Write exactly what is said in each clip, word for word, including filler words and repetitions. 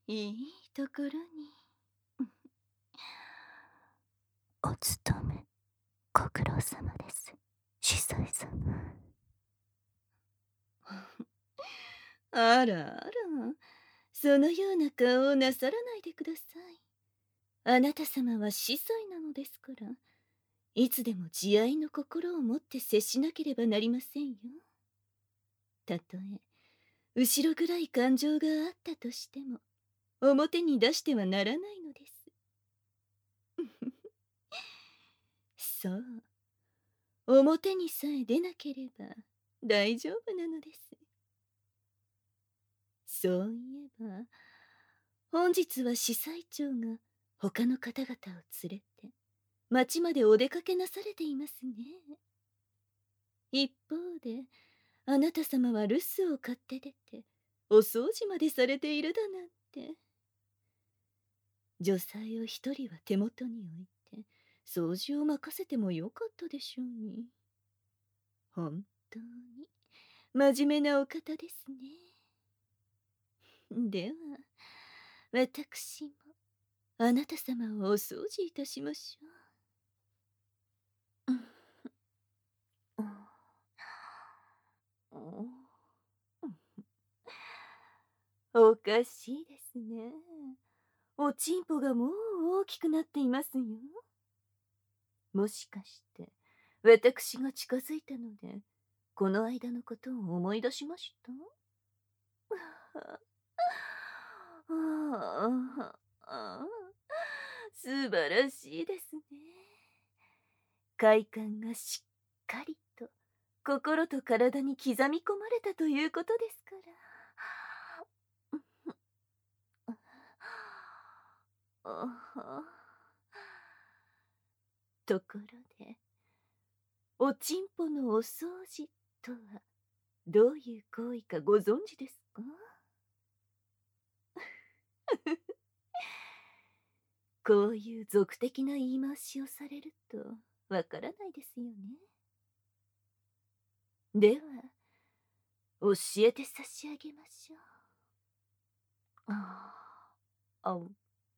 いいところに。 お勤めご苦労様です、司祭様。 あらあら、そのような顔をなさらないでください。あなた様は司祭なのですから、いつでも慈愛の心を持って接しなければなりませんよ。たとえ後ろ暗い感情があったとしても、表に出してはならないのです。そう、表にさえ出なければ大丈夫なのです。そういえば、本日は司祭長が他の方々を連れて町までお出かけなされていますね。一方で、あなた様は留守を買って出てお掃除までされているだなんて。女才を一人は手元に置いて掃除を任せてもよかったでしょうに。本当に真面目なお方ですね。では私もあなた様をお掃除いたしましょう。おかしいですね。おちんぽがもう大きくなっていますよ。もしかして私が近づいたのでこの間のことを思い出しました？ああ、素晴らしいですね。快感がしっかりと心と体に刻み込まれたということですから。ところで、おちんぽのお掃除とはどういう行為かご存知ですか？こういう俗的な言い回しをされるとわからないですよね。では教えて差し上げましょう。ああ、あ、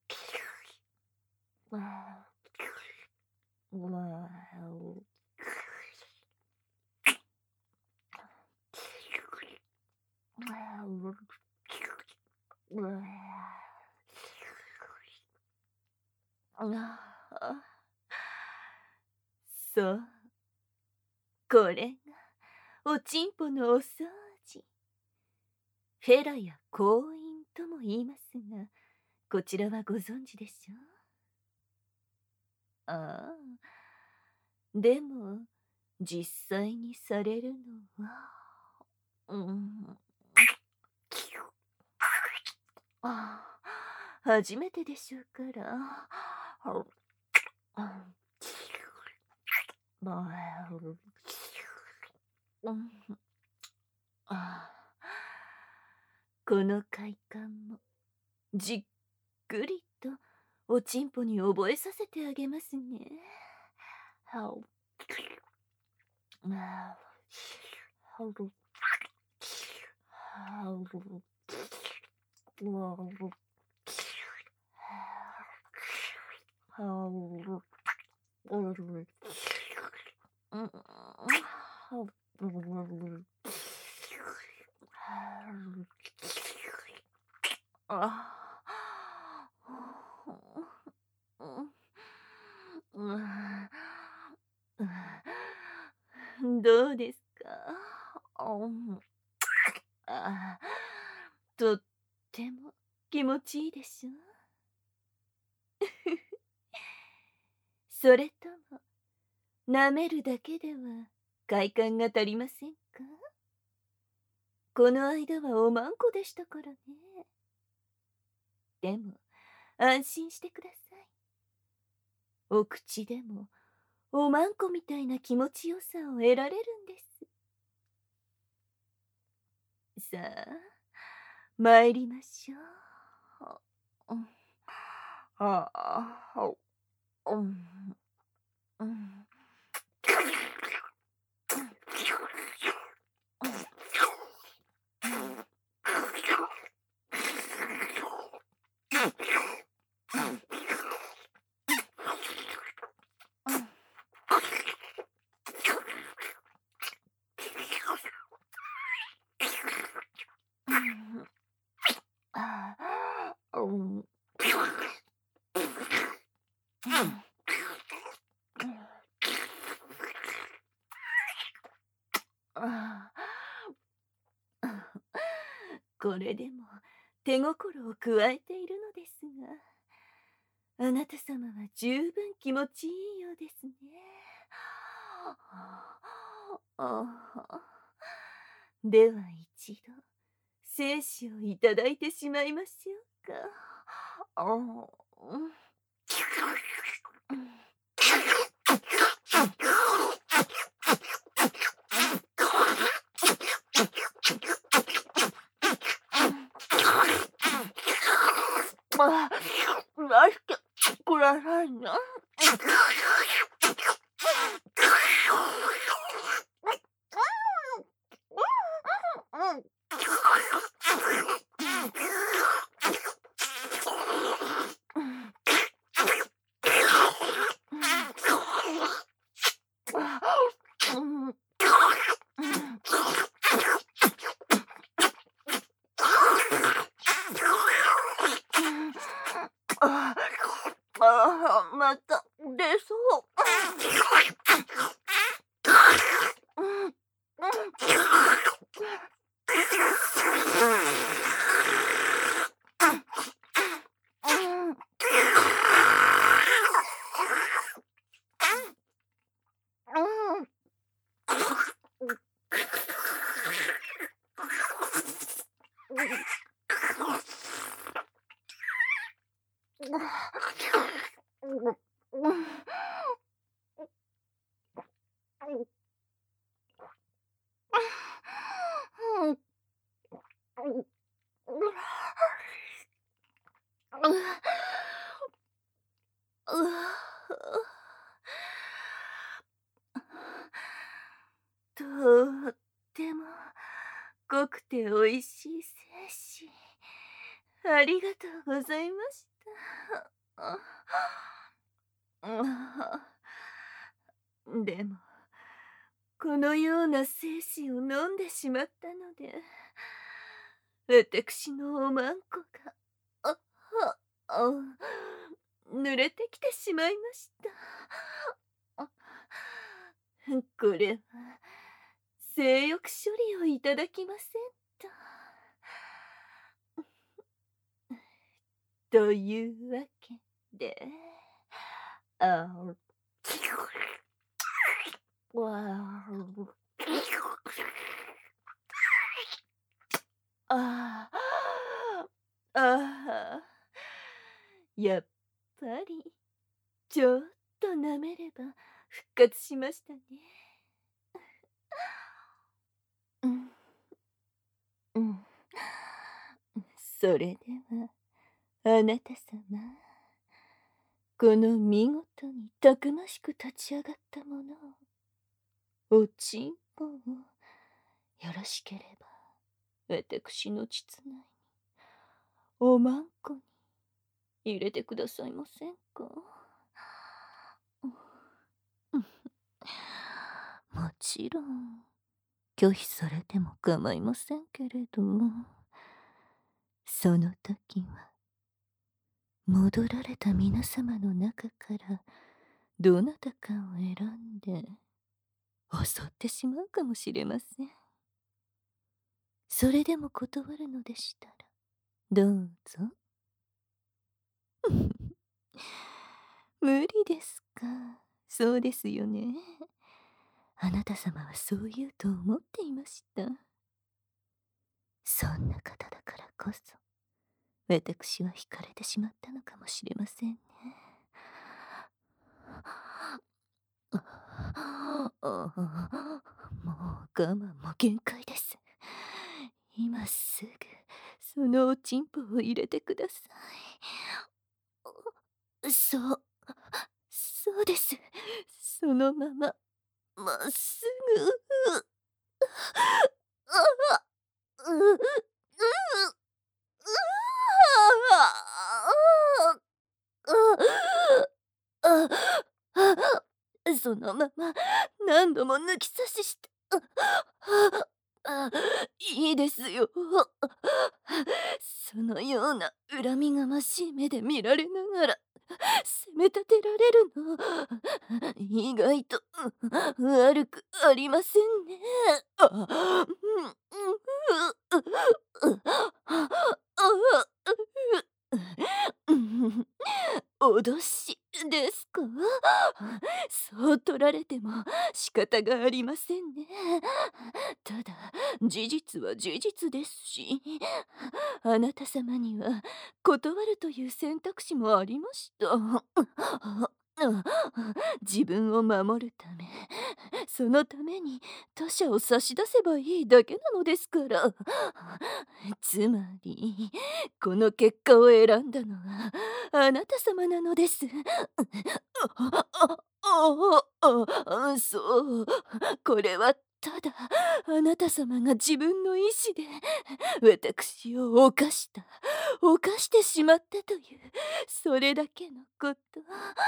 そう、これがおちんぽのお掃除。フェラや婚姻とも言いますが、こちらはご存知でしょう？ああ、でも実際にされるのは、うん、あ初めてでしょうから。この快感もじっくりとおちんぽに覚えさせてあげますね。どうですか？あとっても気持ちいいでしょ？それとも舐めるだけでは快感が足りませんか？この間はおまんこでしたからね。でも安心してください。お口でもおまんこみたいな気持ちよさを得られるんです。さあ参りましょう。ああ、うん、うん。 ああこれでも手心を加えているのですが、あなた様は十分気持ちいいようですね。あでは一度精子をいただいてしまいましょうか。あうんあ、出してくださいな。ああ、また出そう。とっても濃くておいしい精子、ありがとうございました。でもこのような精子を飲んでしまったので、私のおまんこがああ濡れてきてしまいました。これは性欲処理をいただきませんと。というわけで、あわあああやっぱりちょっと舐めれば復活しましたね。うんうん、それではあなた様、この見事にたくましく立ち上がったものを、おちんぽをよろしければ私の膣内におまんこに入れてくださいませんか。もちろん拒否されても構いませんけれど、その時は戻られた皆様の中からどなたかを選んで襲ってしまうかもしれません。それでも断るのでしたらどうぞ。無理ですか。そうですよね。あなた様はそう言うと思っていました。そんな方だからこそ私は惹かれてしまったのかもしれませんね。もう我慢も限界です。今すぐそのおちんぽを入れてください。そうそうです。そのまままっすぐそのまま何度も抜き差しして、いいですよ。そのような恨みがましい目で見られながら責め立てられるの意外と悪くありませんね。あ、うん、うん、う、う、う、あ、あ、う、うん脅しですか？そう取られても仕方がありませんね。ただ事実は事実ですし、あなた様には断るという選択肢もありました。自分を守るため、そのために他者を差し出せばいいだけなのですから。つまりこの結果を選んだのはあなた様なのです。あああああそう、これはただあなた様が自分の意志で私を犯した犯してしまったというそれだけのこと。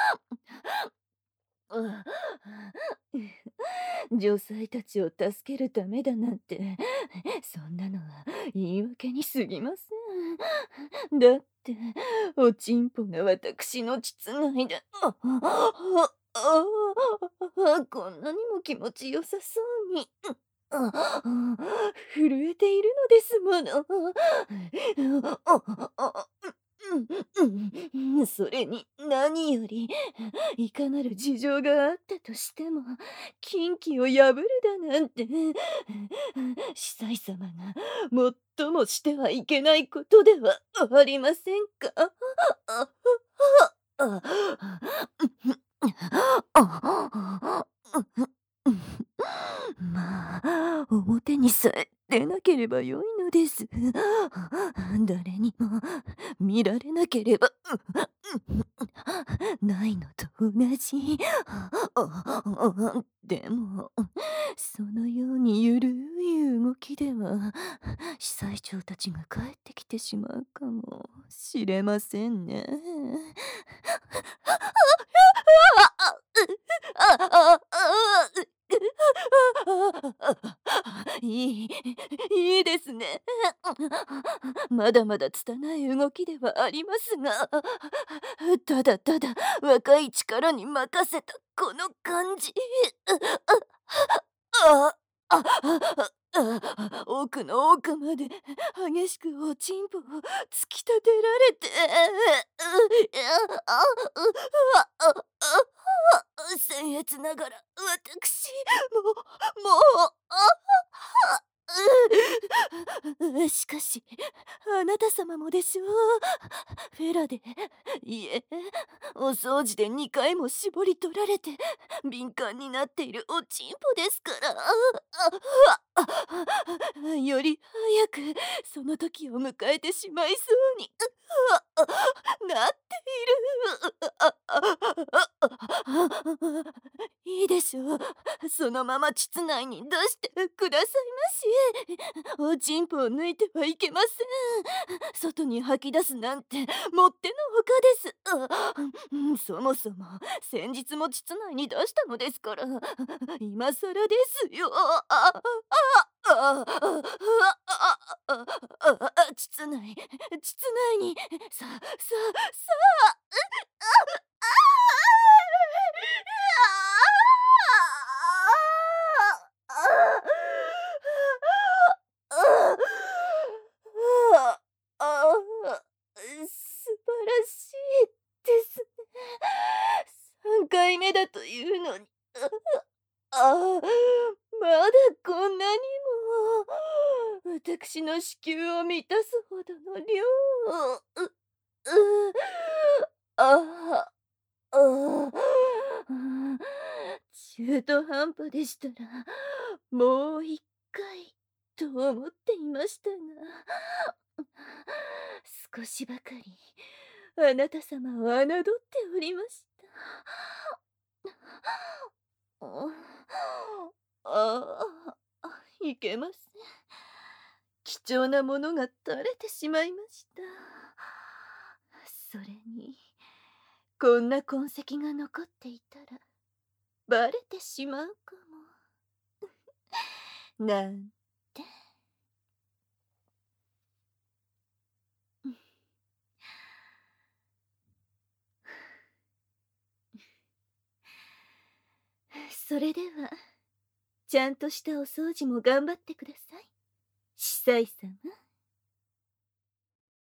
女才たちを助けるためだなんて、そんなのは言い訳に過ぎません。だっておちんぽが私の膣内で、ああああこんなにも気持ちよさそうに、ああ震えているのですもの。あああうんうん、それに何よりいかなる事情があったとしても禁忌を破るだなんて司祭様が最もしてはいけないことではありませんか？あああまあ表にさえ出なければよいのです。誰にも見られなければないのと同じ。でもそのようにゆるい動きでは司祭長たちが帰ってきてしまうかもしれませんね。いい、いいですね。まだまだ拙い動きではありますが、ただただ若い力に任せたこの感じ。ああああ奥の奥まで激しくおちんぽを突き立てられて、ああああ僭越ながら私ももうあしかしあなた様もでしょう。フェラでいえお掃除でにかいも絞り取られて敏感になっているおちんぽですから。より早くその時を迎えてしまいそうになっている。いいでしょう。そのまま膣内に出してくださいまし。おちんぽを抜いてはいけません。外に吐き出すなんてもってのほかです。そもそも先日も膣内に出したのですから今更ですよ。ああああ膣内膣内にさささ素晴らしいですね。さんかいめだというのに。ああ、まだこんなにも私の子宮を満たすほどの量を。ううああああ、中途半端でしたらもう一回と思っていましたが、少しばかりあなた様を侮っておりました。ああ、いけません。貴重なものが垂れてしまいました。それにこんな痕跡が残っていたらバレてしまうかも。なんて。 それではちゃんとしたお掃除も頑張ってください、司祭様。